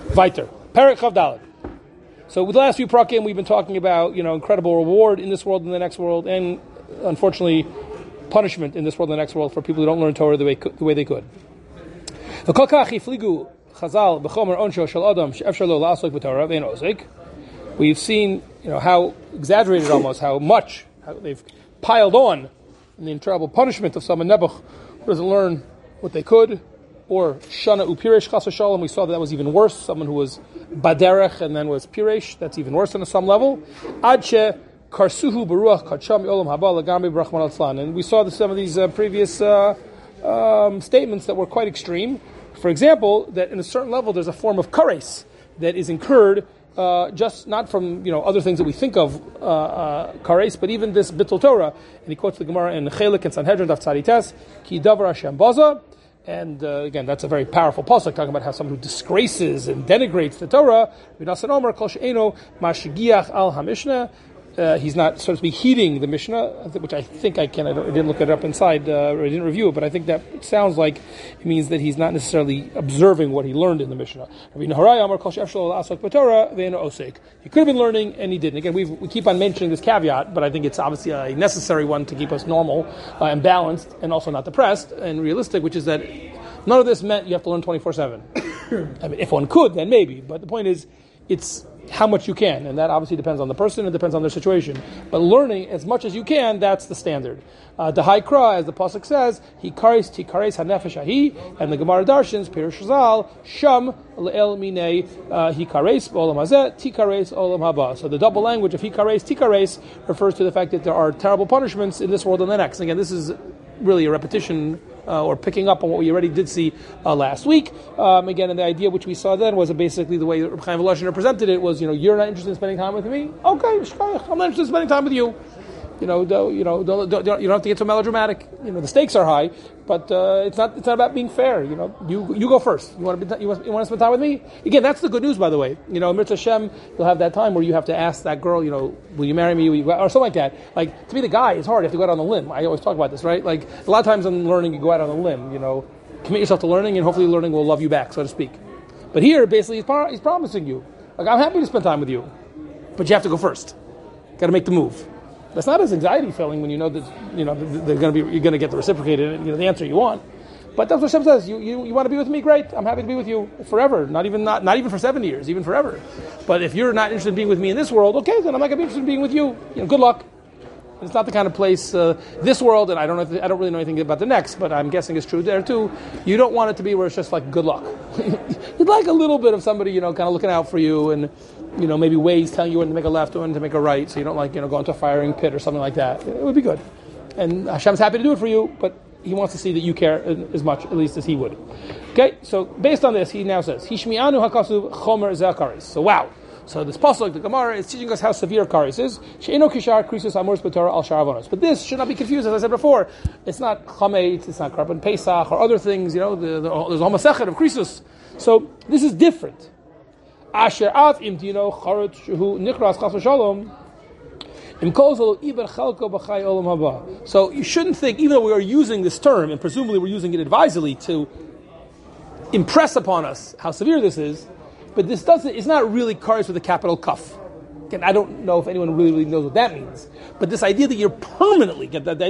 Viter. Perek Chav Daled. So with the last few prakim, we've been talking about, incredible reward in this world and the next world, and unfortunately, punishment in this world and the next world for people who don't learn Torah the way they could. We've seen, how exaggerated almost, how they've piled on in the terrible punishment of someone Nebuch who doesn't learn what they could, or Shana Upirish Chas Shalom. We saw that was even worse. Someone who was Baderech and then was Piresh. That's even worse on some level. Adche Karsuhu Baruach Kacham Olam Haba Lagami Brachman Atzlan. And we saw some of these previous statements that were quite extreme. For example, that in a certain level there's a form of kares that is incurred just not from other things that we think of kares, but even this Bittul Torah. And he quotes the Gemara in Chelik and Sanhedrin Daf Tzadites Ki Davar Hashem Baza. And again, that's a very powerful pasuk talking about how someone who disgraces and denigrates the Torah, al hamishna. He's not, so to speak, heeding the Mishnah, which I think I didn't look it up inside, or I didn't review it, but I think that it sounds like it means that he's not necessarily observing what he learned in the Mishnah. He could have been learning, and he didn't. Again, we keep on mentioning this caveat, but I think it's obviously a necessary one to keep us normal and balanced, and also not depressed and realistic, which is that none of this meant you have to learn 24/7. I mean, if one could, then maybe, but the point is, it's how much you can, and that obviously depends on the person, it depends on their situation. But learning as much as you can, that's the standard. The high kra, as the pasuk says, he kares tikares hanefesh ahi, and the Gemara Darshans, Pirush Shazal, sham le'el minei he kares olam hazeh, tikares olam haba. So the double language of he kares tikares refers to the fact that there are terrible punishments in this world and the next. And again, this is really a repetition or picking up on what we already did see last week. Again, and the idea which we saw then was basically the way Reb Chaim Volozhiner presented it was, you're not interested in spending time with me? Okay, I'm not interested in spending time with you. You don't have to get so melodramatic. The stakes are high, but it's not about being fair. You go first. You want to spend time with me? Again, that's the good news, by the way. Mirza Hashem, you'll have that time where you have to ask that girl, will you marry me? Or something like that. Like, to be the guy, it's hard. You have to go out on a limb. I always talk about this, right? Like, a lot of times in learning, you go out on a limb. Commit yourself to learning, and hopefully learning will love you back, so to speak. But here, basically, he's promising you, like, I'm happy to spend time with you, but you have to go first. Got to make the move. That's not as anxiety filling when you know that you're going to get the reciprocated, the answer you want. But that's what Hashem says. You want to be with me? Great. I'm happy to be with you forever. Not even for 70 years, even forever. But if you're not interested in being with me in this world, okay, then I'm not going to be interested in being with you. Good luck. It's not the kind of place, this world, and I don't really know anything about the next, but I'm guessing it's true there too. You don't want it to be where it's just like good luck. You'd like a little bit of somebody, kind of looking out for you, and maybe ways telling you when to make a left or when to make a right, so you don't go into a firing pit or something like that. It would be good, and Hashem's happy to do it for you, but He wants to see that you care as much, at least as He would. Okay, so based on this, he now says, Hishmi'anu hakasu chomer zakaris. So wow. So this pasuk, the Gemara, is teaching us how severe kares is. She'eno kishar krisus amurs b'torah al sharavonos. But this should not be confused, as I said before. It's not chametz, it's not karban pesach or other things. There's a whole masechet of krisus. So this is different. Asher av im dino charut shehu nikras chas v'shalom im kozol iber chalko b'chai olam haba. So you shouldn't think, even though we are using this term, and presumably we're using it advisedly to impress upon us how severe this is, but it's not really kares with a capital kaf. Again, I don't know if anyone really knows what that means. But this idea that you're permanently, there's a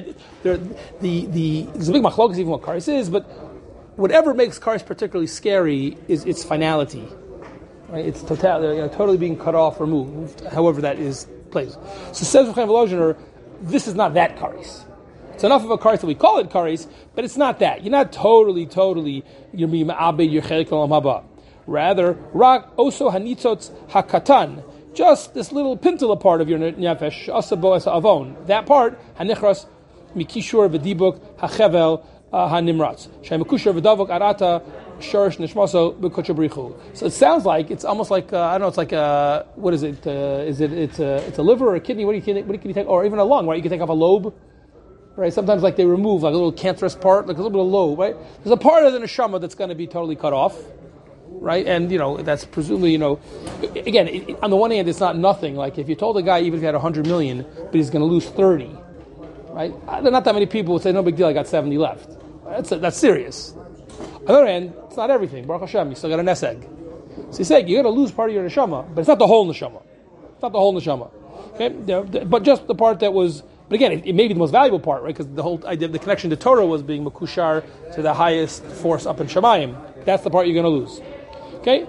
big machlokas even what kares is, but whatever makes kares particularly scary is its finality. Right? It's totally being cut off, removed, however that is placed. So says Reb Chaim Volozhiner, this is not that kares. It's enough of a kares that we call it kares, but it's not that. You're not totally, you're being ma'abed your chelik olam haba. Rather, rak oso hanitzotz hakatan, just this little pintala part of your nefesh, asabo es avon. That part, hanichras mikishur v'dibuk hachevel hanimratz. Shemakushur v'davuk arata shorish nishmaso b'kochabrichu. So it sounds like it's almost like I don't know. It's like what is it? It's a liver or a kidney? What can you take? Or even a lung? Right? You can take off a lobe. Right? Sometimes like they remove like a little cancerous part, like a little bit of lobe. Right? There's a part of the neshama that's going to be totally cut off. Right, and that's presumably again on the one hand it's not nothing. Like if you told a guy even if he had 100 million, but he's going to lose 30, right? Not that many people would say no big deal. I got 70 left. That's serious. On the other hand, it's not everything. Baruch Hashem, you still got a nest egg. So he's saying you're going to lose part of your neshama, but it's not the whole neshama. It's not the whole neshama. Okay, but just the part that was. But again, it may be the most valuable part, right? Because the whole idea of the connection to Torah was being makushar to the highest force up in Shemayim. That's the part you're going to lose. Okay,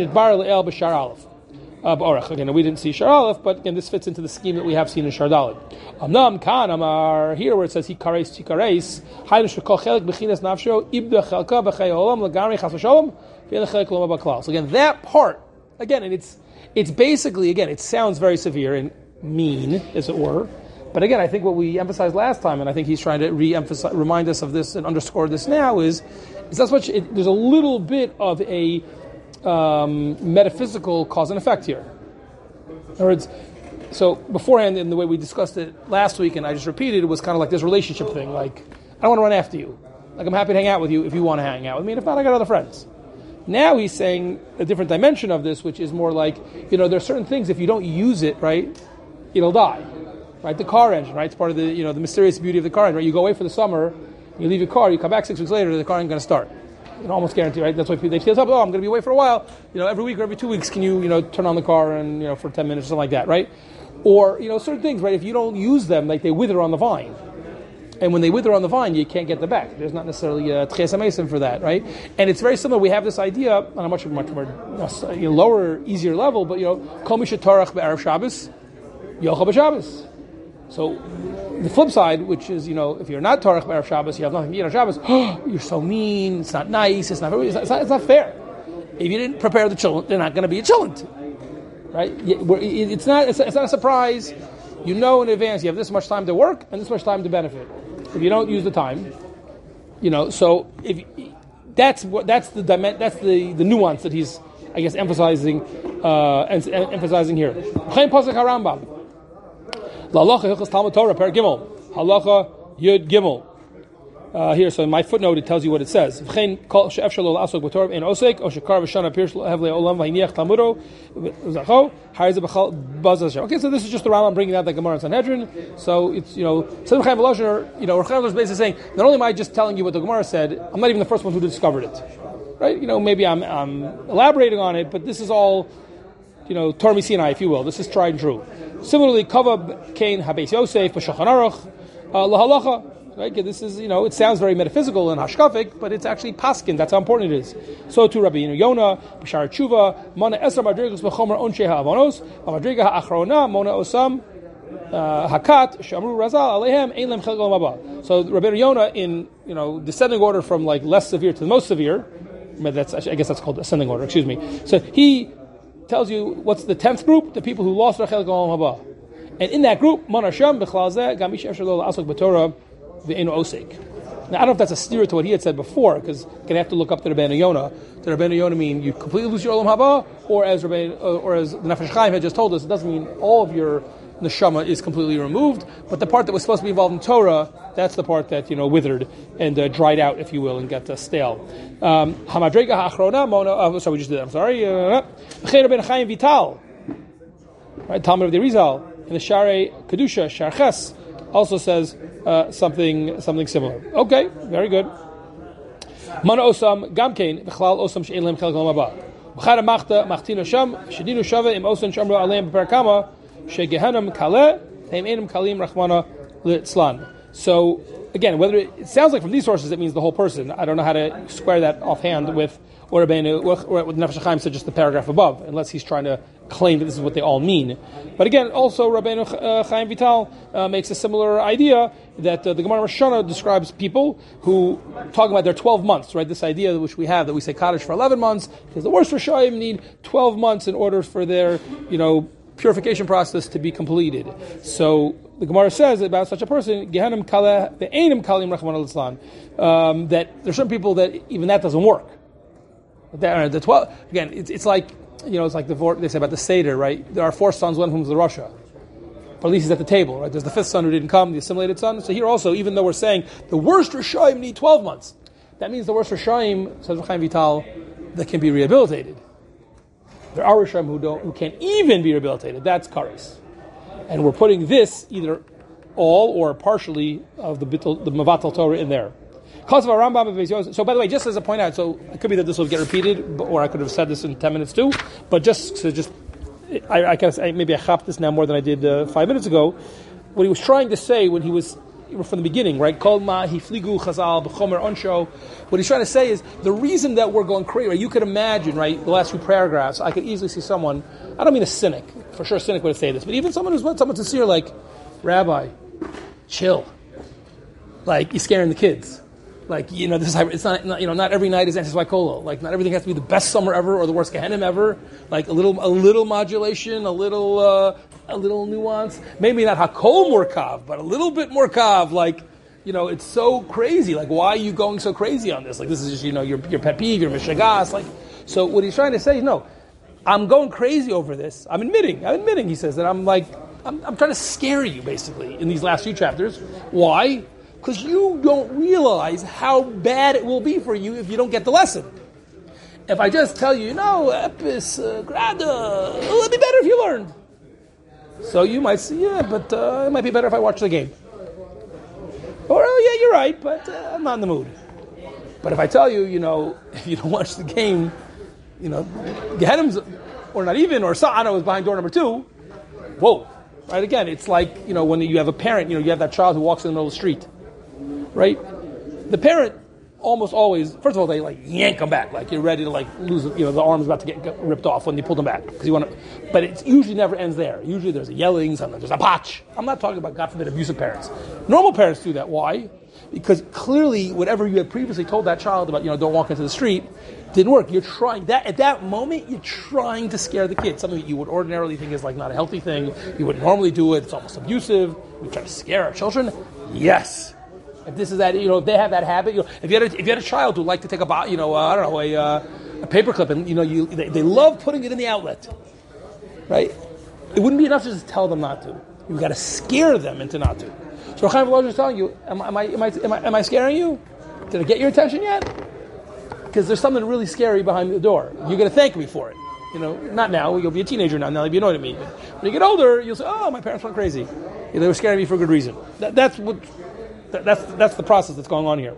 again, we didn't see Shar Aleph, but again, this fits into the scheme that we have seen in Shar Daled. Amnam kan amar here where it says he kares tikares haylish v'kol chelik b'chinas nafsho ibda chelka v'chay olam l'gamri chas v'sholom v'yelechek loma b'klal. So again, that part again, and it's basically again, it sounds very severe and mean, as it were. But again, I think what we emphasized last time, and I think he's trying to remind us of this and underscore this now, is that's much. There's a little bit of a metaphysical cause and effect here. In other words, so beforehand, in the way we discussed it last week, and I just repeated, it was kind of like this relationship thing. Like, I don't want to run after you. Like, I'm happy to hang out with you if you want to hang out with me, and if not, I got other friends. Now he's saying a different dimension of this, which is more like, there are certain things, if you don't use it, right, it'll die. Right, the car engine, right? It's part of the the mysterious beauty of the car engine. Right, you go away for the summer, you leave your car, you come back 6 weeks later, the car ain't going to start. Almost guarantee, right? That's why they feel up. Oh, I'm going to be away for a while. Every week or every 2 weeks, can you turn on the car and for 10 minutes or something like that, right? Or certain things, right? If you don't use them, like they wither on the vine, and when they wither on the vine, you can't get them back. There's not necessarily a tchias hamesim for that, right? And it's very similar. We have this idea on a much more lower, easier level, but kol mi shetarach be'erev Shabbos, yochel b'Shabbos. So the flip side, which is, if you're not Torah Erev Shabbos, you have nothing to eat on Shabbos, you're so mean, it's not nice, it's not fair. If you didn't prepare the children, they're not going to be a children. Right? It's not a surprise. In advance, you have this much time to work and this much time to benefit. If you don't use the time, so if that's the nuance that he's, I guess, emphasizing here. Chaim Pasuk HaRambam. Halacha Hilchos Talmud Torah Per Gimel Halacha Yud Gimel. Here, so in my footnote, it tells you what it says. Okay, so this is just the Rambam bringing out the Gemara and Sanhedrin. So it's Tzedek Chaim Volozhiner, Rav Chaim is basically saying, not only am I just telling you what the Gemara said, I'm not even the first one who discovered it. Right? Maybe I'm elaborating on it, but this is all Torah Misinai, if you will. This is tried and true. Similarly, Kavab Kain Habeis Yosef B'Shulchan Aruch Lahalacha. Right? This is it sounds very metaphysical and hashkafic, but it's actually paskin. That's how important it is. So too, Rabbi Yonah B'Shar Tshuva Mana Esar Madrigas B'Chomer Onshe HaAvonos Madriga HaAchrona Mona Osam Hakat Shamru Razal Alehem Ein Lem Chelek Olam Haba. So Rabbi Yonah in descending order from like less severe to the most severe. I guess that's called ascending order. Excuse me. So he tells you what's the 10th group, the people who lost their Chelek Olam Haba. And in that group, Mon Hashem, B'chlal Zeh, Gam Ish Efshar Lo La'asok B'Torah, V'Eino Osek. Now, I don't know if that's a steer to what he had said before, because you're going to have to look up to Rabbeinu Yonah. Does Rabbeinu Yonah mean you completely lose your Olam Haba, or as the Nefesh Chaim had just told us, it doesn't mean all of your neshama is completely removed, but the part that was supposed to be involved in Torah, that's the part that withered and dried out, if you will, and got stale. Hamadrega ha'achrona mona. Sorry, we just did that. I'm sorry. Rabbeinu Chaim Vital, right? Talmud of the Rizal in the Sharei Kedusha Sharches also says something similar. Okay, very good. Mana osam gamkein v'chlal osam she'en lehem chelek olam haba. V'chad machta machtina sham shedinu shava im osam shamru aleim b'perakama shegehanam kaleh heim enim kalim rachmana litzlan. So again, whether it sounds like from these sources it means the whole person. I don't know how to square that offhand with what Nefesh Chaim said just the paragraph above, unless he's trying to claim that this is what they all mean. But again, also Rabbeinu Chaim Vital makes a similar idea that the Gemara Rosh Hashanah describes people who talking about their 12 months, right? This idea which we have that we say Kaddish for 11 months, because the worst Rishayim need 12 months in order for their purification process to be completed. So the Gemara says about such a person, Gehanim Kaleh Ve'enim Kalim Rachmana Litzlan, that there's some people that even that doesn't work. The 12 again, it's like it's like they say about the Seder, right? There are 4 sons, one of whom is the Rasha. But at least he's at the table, right? There's the 5th son who didn't come, the assimilated son. So here also, even though we're saying the worst Rishayim need 12 months, that means the worst Rishayim, says Chaim Vital, that can be rehabilitated. There are Rishayim who can't even be rehabilitated. That's Kares. And we're putting this, either all or partially, of the Mavatal Torah in there. So by the way, just as a point out, so it could be that this will get repeated, or I could have said this in 10 minutes too, but I guess maybe I chopped this now more than I did 5 minutes ago. What he was trying to say when he was from the beginning, right? Kol ma hifligu chazal b'chomer onsho. What he's trying to say is the reason that we're going crazy. Right? You could imagine, right? The last few paragraphs, I could easily see someone. I don't mean a cynic, for sure. A cynic would say this, but even someone someone sincere, like Rabbi, chill. Like you're scaring the kids. Like this. It's not not every night is Antis Waikolo. Like not everything has to be the best summer ever or the worst Gehenim ever. Like a little modulation, a little nuance. Maybe not hakol more kav, but a little bit more kav. Like it's so crazy. Like why are you going so crazy on this? Like this is just your pet peeve, your mishagas. Like so, what he's trying to say is no. I'm going crazy over this. I'm admitting. He says that I'm trying to scare you basically in these last few chapters. Why? Because you don't realize how bad it will be for you if you don't get the lesson. If I just tell you, epis, grada, it'll be better if you learn. So you might say, but it might be better if I watch the game. Or, you're right, but I'm not in the mood. But if I tell you, if you don't watch the game, Gehenim's, or not even, or Sa'ana was behind door number 2, whoa. Right, again, it's like, when you have a parent, you have that child who walks in the middle of the street. Right? The parent almost always, first of all, they yank them back, like you're ready to lose, the arm's about to get ripped off when they pull them back. Because but it usually never ends there. Usually there's a yelling, sometimes there's a patch. I'm not talking about, God forbid, abusive parents. Normal parents do that. Why? Because clearly whatever you had previously told that child about, don't walk into the street, didn't work. You're trying that at that moment. You're trying to scare the kid. Something that you would ordinarily think is not a healthy thing. You wouldn't normally do it. It's almost abusive. We try to scare our children. Yes. If this is that, if they have that habit, if you had a child who liked to take a paperclip and they love putting it in the outlet, right? It wouldn't be enough to just tell them not to. You've got to scare them into not to. So Chaim Volozhin is telling you, am I scaring you? Did I get your attention yet? Because there's something really scary behind the door. You're going to thank me for it. Not now. You'll be a teenager now. Now you'll be annoyed at me. But when you get older, you'll say, "Oh, my parents went crazy. They were scaring me for a good reason." That's the process that's going on here.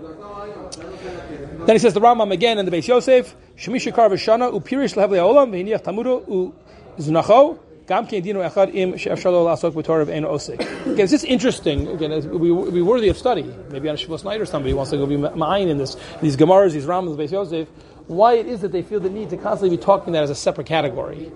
Then he says the Rambam again in the Beis Yosef, Shemisha Kar V'Shana Upirish Lehev Le'olam V'Hiniach Tamudo U'Zunacho Gam Kein Dino Echad Im She'Efshar Lo La'asok B'Torah V'Ein Osek. Again, it's just interesting. Again, it would be worthy of study. Maybe on a Shavuos night or somebody wants to go be ma'ayin in these Gemaras, these Rambams, the Beis Yosef. Why it is that they feel the need to constantly be talking that as a separate category.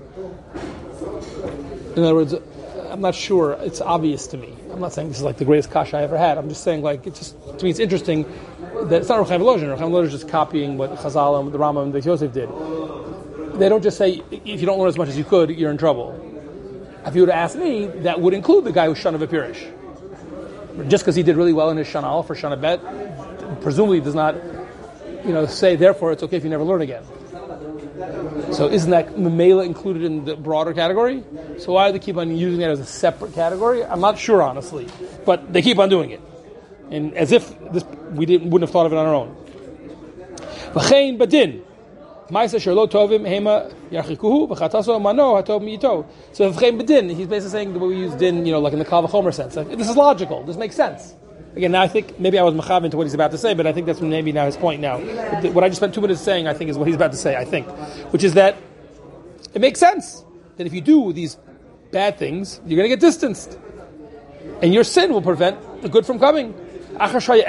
In other words, I'm not sure it's obvious to me. I'm not saying this is the greatest kasha I ever had. I'm just saying to me it's interesting that it's not Chaim Volozhin. Chaim Volozhin is just copying what Chazal and the Rambam and the Yosef did. They don't just say, if you don't learn as much as you could, you're in trouble. If you were to ask me, that would include the guy who's Shana V'Pirish. Just because he did really well in his Shana Aleph or Shana Bet, presumably does not, say, therefore it's okay if you never learn again. So isn't that Memela included in the broader category? So why do they keep on using it as a separate category? I'm not sure, honestly. But they keep on doing it. And as if wouldn't have thought of it on our own. V'chein badin. Ma'aseh sher lo tovim hema yarchikuhu v'chataso mano hatov mi'ito. So v'chein badin, he's basically saying the way we use din, like in the Kal V'chomer sense. This is logical. This makes sense. Again, now I think maybe I was mechav into what he's about to say, but I think that's maybe now his point now. What I just spent 2 minutes saying, I think, is what he's about to say, I think. Which is that it makes sense that if you do these bad things, you're going to get distanced. And your sin will prevent the good from coming. Again,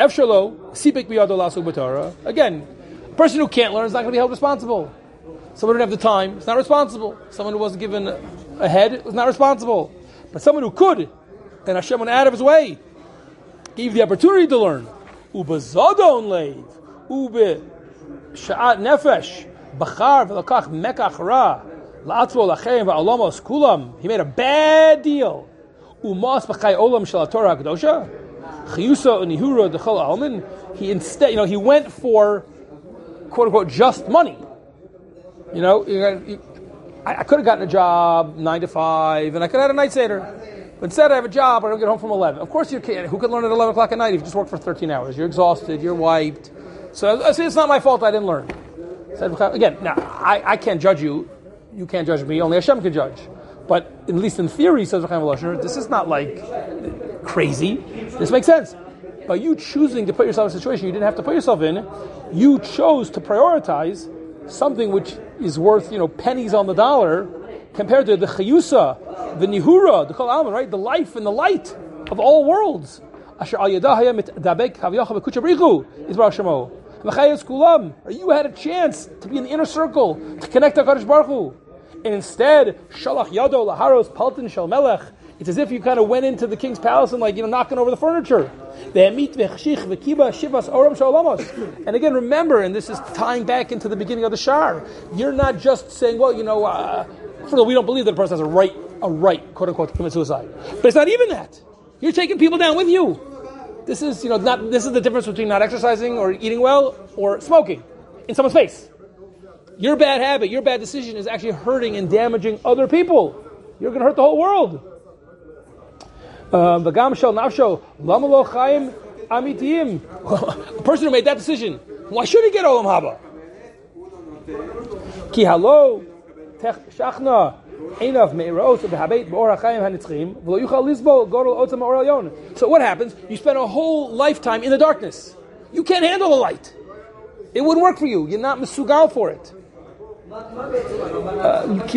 a person who can't learn is not going to be held responsible. Someone who didn't have the time is not responsible. Someone who wasn't given a head is not responsible. But someone who could, and Hashem went out of his way, gave the opportunity to learn. Ubezadon leiv, ube sha'at nefesh, bachar v'lakach mekach ra, la'atzvo lachem v'alamos kulam. He made a bad deal. Umas b'chai olam shel Torah HaKadosha, chiyusa unihura d'chol almin. He instead, he went for quote unquote just money. I could have gotten a job 9 to 5, and I could have had a night seder. But instead, I have a job, I don't get home from 11. Of course, you can. Who could learn at 11 o'clock at night if you just work for 13 hours? You're exhausted, you're wiped. So I say it's not my fault I didn't learn. Again, now, I can't judge you. You can't judge me. Only Hashem can judge. But at least in theory, says Chaim Volozhin, this is not crazy. This makes sense. by you choosing to put yourself in a situation you didn't have to put yourself in, you chose to prioritize something which is worth, pennies on the dollar compared to the chayusa, the nihura, the kol alma, right? The life and the light of all worlds. Asher al yadahaya mitdabek havyacha bekuchabrichu is Baruch Shemo. Mechayes kulam. You had a chance to be in the inner circle to connect to HaKadosh Baruch Hu. And instead, shalach yado laharos paltin shel melech. It's as if you kind of went into the king's palace and knocking over the furniture. And again, remember, and this is tying back into the beginning of the Shar, you're not just saying, first of all, we don't believe that a person has a right, quote unquote, to commit suicide. But it's not even that. You're taking people down with you. This is, this is the difference between not exercising or eating well or smoking in someone's face. Your bad habit, your bad decision is actually hurting and damaging other people. You're going to hurt the whole world. A person who made that decision, why should he get Olam Haba? Ki halo shachna einav me'eros behabeit be'or hachayim hanitzchim v'lo yuchal lizbol godol otzam or elyon. So what happens? You spend a whole lifetime in the darkness. You can't handle the light. It wouldn't work for you. You're not mesugal for it. Right?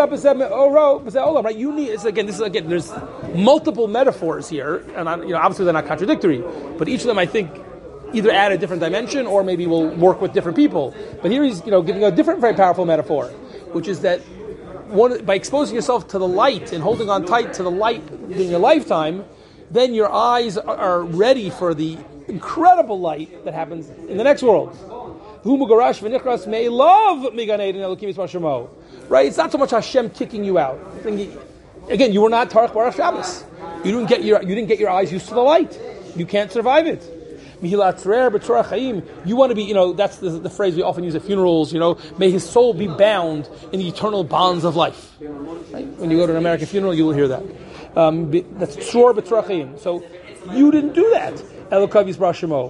You need. There's multiple metaphors here, and obviously they're not contradictory, but each of them I think either add a different dimension or maybe will work with different people. But here he's giving a different, very powerful metaphor, which is that by exposing yourself to the light and holding on tight to the light in your lifetime, then your eyes are ready for the incredible light that happens in the next world. Right? It's not so much Hashem kicking you out. Again, you were not Tarech Baruch Shabbos. You didn't get your eyes used to the light. You can't survive it. You want to be, that's the phrase we often use at funerals, may his soul be bound in the eternal bonds of life. Right? When you go to an American funeral, you will hear that. That's Tzor B'Tzorach Chaim. So you didn't do that. So again, and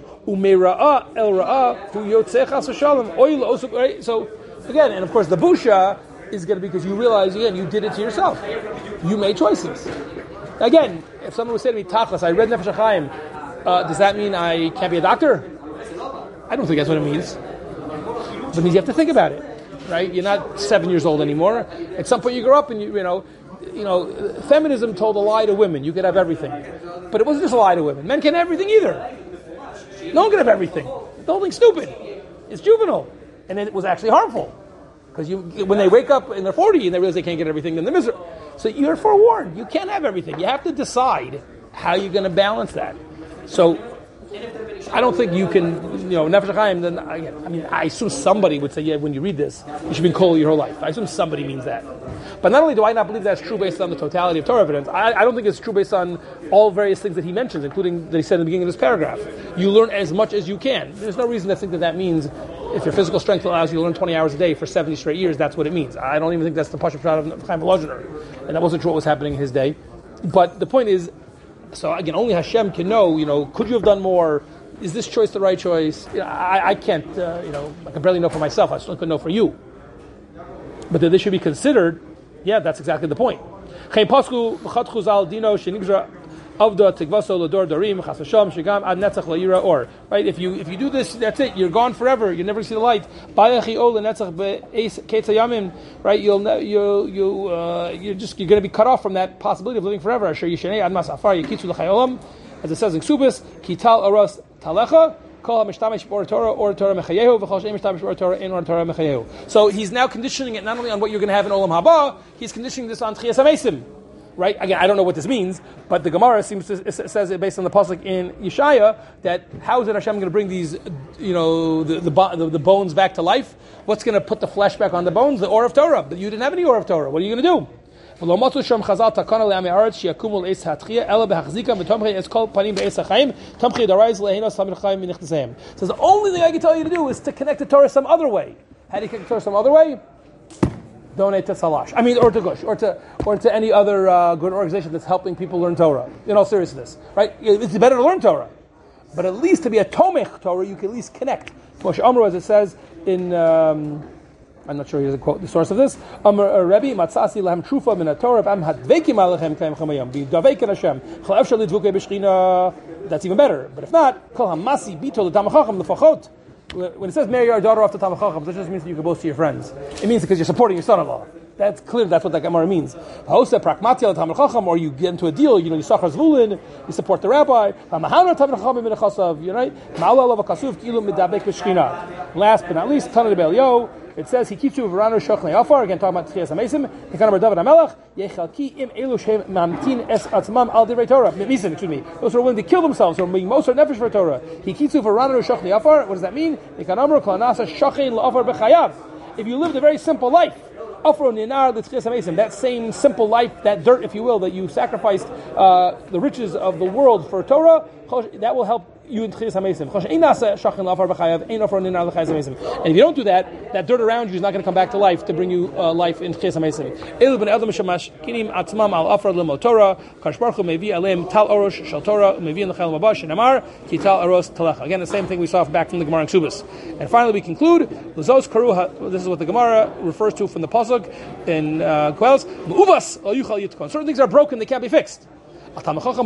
of course the busha is going to be because you realize, again, you did it to yourself. You made choices. Again, if someone would say to me, Tachlis, I read Nefesh HaChaim, does that mean I can't be a doctor? I don't think that's what it means. But it means you have to think about it, right? You're not 7 years old anymore. At some point you grow up and feminism told a lie to women. You could have everything. But it wasn't just a lie to women. Men can't have everything either. No one can have everything. The whole thing's stupid. It's juvenile. And it was actually harmful. Because when they wake up in their 40 and they realize they can't get everything, then they're miserable. So you're forewarned. You can't have everything. You have to decide how you're going to balance that. So I don't think you can, Nefesh HaChaim, then, I assume somebody would say, yeah, when you read this, you should be kol your whole life. I assume somebody means that. But not only do I not believe that's true based on the totality of Torah evidence, I don't think it's true based on all various things that he mentions, including that he said in the beginning of this paragraph. You learn as much as you can. There's no reason to think that means if your physical strength allows you to learn 20 hours a day for 70 straight years, that's what it means. I don't even think that's the Pashup Shot of Chaim Volozhiner. And that wasn't true what was happening in his day. But the point is, so again, only Hashem can know, could you have done more? Is this choice the right choice? I can't, I can barely know for myself. I certainly couldn't know for you. But that this should be considered, yeah, that's exactly the point. Right? If you do this, that's it. You're gone forever. You never see the light. Right? You're going to be cut off from that possibility of living forever. As it says in Ksubis, Kital Aras Talecha. So he's now conditioning it not only on what you're going to have in Olam Haba, he's conditioning this on Tchias HaMesim. Right? Again, I don't know what this means, but the Gemara says it based on the pasuk in Yeshaya that how is it Hashem going to bring these, the bones back to life? What's going to put the flesh back on the bones? The Or of Torah. But you didn't have any Or of Torah. What are you going to do? So the only thing I can tell you to do is to connect the Torah some other way. How do you connect the Torah some other way? Donate to Salash. Or to Gush, or to any other good organization that's helping people learn Torah. In all seriousness, right? It's better to learn Torah, but at least to be a Tomech Torah, you can at least connect. Moshe Amru, as it says in, I'm not sure here's a quote, the source of this. Amr Rebbe Matzasi lahem trufa min haTorah am hadvekim alechem kaim chamayam. Be davek Hashem. Chalav shali dvukei b'shchina. that's even better. But if not, kol hamasi bito l'tamei chacham lefachot. When it says marry your daughter off to Talmid Chacham, that just means that you can boast to your friends. It means because you're supporting your son-in-law. That's clear. That's what that Gemara means. Hosta pragmatia Talmid Chacham, or you get into a deal. You sachar zvulin, you support the rabbi. Last but not least, Tana de Belio. It says he keeps you of Verano Shochnei Afar. Again, talking about Tchias Hamesim. Hekanabar David Hamelach. Yechalki im elu shem mamtin es atzmam al divrei Torah. Excuse me. Those who are willing to kill themselves, who are being most nefesh for Torah. He keeps you of Verano Shochnei Afar. What does that mean? Hekanabar klanasa shochein laafar bechayav. If you lived a very simple life, that same simple life, that dirt, if you will, that you sacrificed the riches of the world for Torah, that will help you in Tchias HaMesim. And if you don't do that, that dirt around you is not going to come back to life to bring you life in Tchias HaMesim. Again, the same thing we saw back from the Gemara in Ksubas. And finally we conclude, this is what the Gemara refers to from the Pasuk in Koheles. Certain things are broken, they can't be fixed. It's not about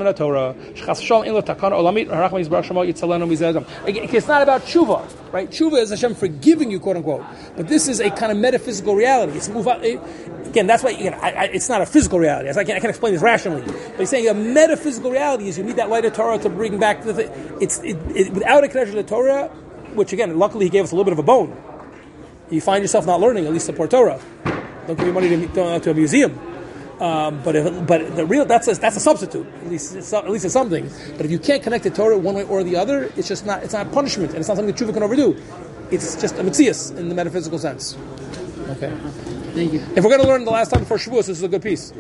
tshuva, right? Tshuva is Hashem forgiving you, quote unquote. But this is a kind of metaphysical reality. It's again, that's why it's not a physical reality. I can't explain this rationally. But he's saying a metaphysical reality is you need that light of Torah to bring back the thing. Without a connection to the Torah, which again, luckily he gave us a little bit of a bone. You find yourself not learning, at least support Torah. Don't give your money to a museum. But the real that's a substitute. At least it's something. But if you can't connect the Torah one way or the other, it's just not. It's not punishment, and it's not something that tshuva can overdo. It's just a metzias in the metaphysical sense. Okay. Thank you. If we're going to learn the last time before Shavuos, this is a good piece.